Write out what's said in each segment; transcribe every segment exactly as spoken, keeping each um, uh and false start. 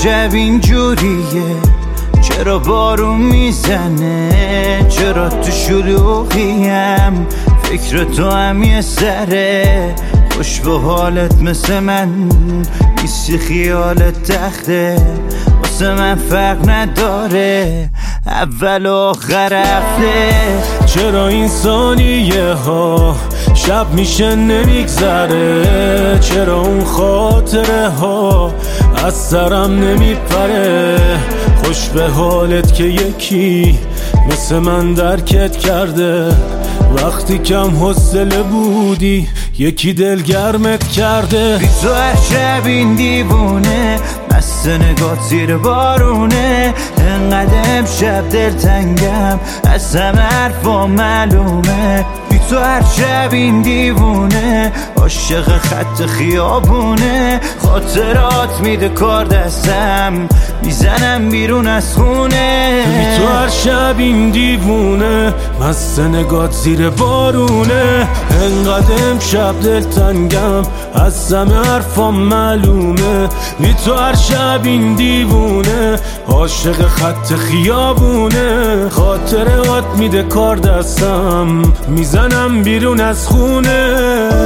شب اینجوریه؟ چرا بارون میزنه؟ چرا تو شلوغیم؟ فکر تو هم یه سره، خوش به حالت مثل من نیستی، خیالت تخته واسه من فرق نداره اول و آخر هفته. چرا این ثانیه ها شب میشه نمیگذره؟ چرا اون خاطره ها از سرم نمیپره؟ خوش به حالت که یکی مثل من درکت کرده، وقتی کم حوصله بودی یکی دلگرمت کرده. بی تو هر شب این دیوونه، مست نگات زیر بارونه، انقدر امشب دلتنگم از همه حرفا معلومه. بی تو هر شب این دیوونه، عاشق خط خیابونه، خاطرات میده کار دستم میزنم بیرون از خونه. بی تو هر شب این دیوونه، مست نگات زیر بارونه، انقدر امشب دلتنگم از همه حرفا معلومه. بی تو هر شب این دیوونه، عاشق خط خیابونه، خاطرات میده کار دستم میزنم بیرون از خونه.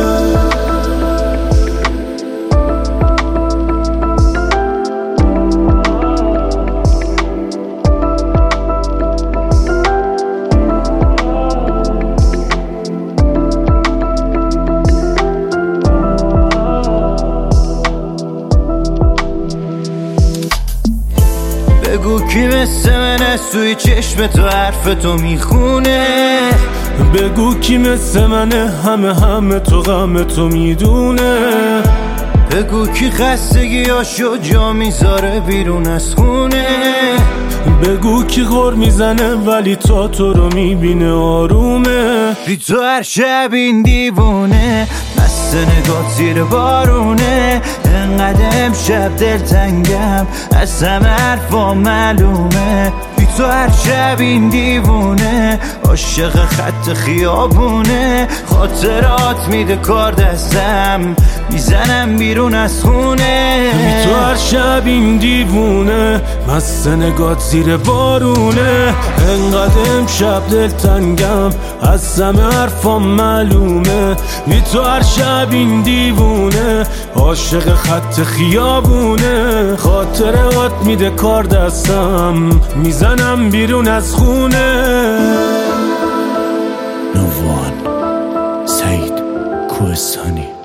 بگو کی مثل من از توی چشم تو حرف تو میخونه؟ بگو کی مثل منه همه همه تو غم تو میدونه؟ بگو کی خستگیاشو جا میذاره بیرون از خونه؟ بگو کی غر میزنه ولی تا تو رو میبینه آرومه؟ بی تو هر شب این دیوونه، مست نگات زیر بارونه، انقدر امشب دلتنگم از همه حرفا معلومه. بی تو هر شب این دیوونه، عاشق خط خیابونه، خاطرات میده کار دستم میزنم بیرون از خونه. بی تو هر شب این دیوونه، مست نگات زیر بارونه، انقدر امشب دلتنگم از همه حرفا معلومه. بی تو هر شب این دیوونه، عاشق خط خیابونه، خاطرات میده کار دستم میزنم بیرون از خونه. نووان سعید کوهستانی.